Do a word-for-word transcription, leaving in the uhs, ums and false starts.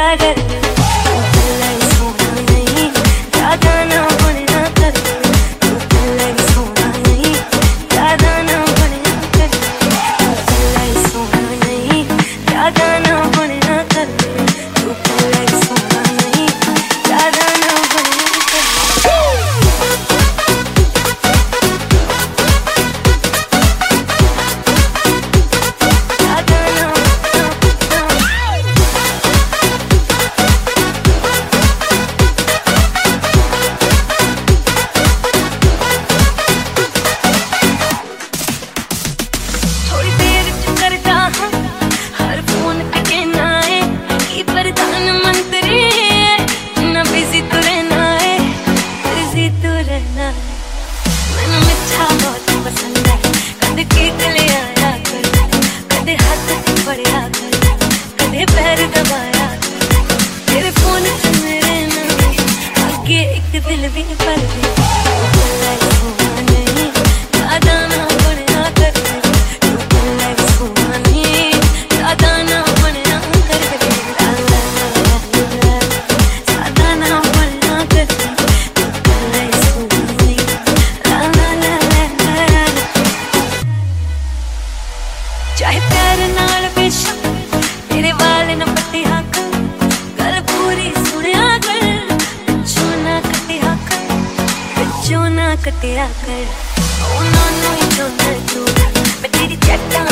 कर पहले सोना नहीं ज्यादा ना बनना कर तू पहले सोना नहीं ज्यादा ना बनना कर पहले सोना नहीं ज्यादा ना बनना कर तू पहले सोना नहीं ज्यादा ना बनना कर पैर दबाया तेरे फोन से मेरे नाम आगे एक दिल भी पर दे सोना नहीं ज्यादा ना बनना कर तू पहले सोना नहीं ज्यादा ना बनना कर ज्यादा ना बनना कर तू पहले सोना नहीं ला ला ला ला चाहे प्यार नाल बेशक तेरे वाले न पट्टिया कर गल पूरी सुनिया कर पिछों ना कटिया कर पिछों ना कटिया कर ओ ना नो ही जो ना तू मैं तेरी चट्टान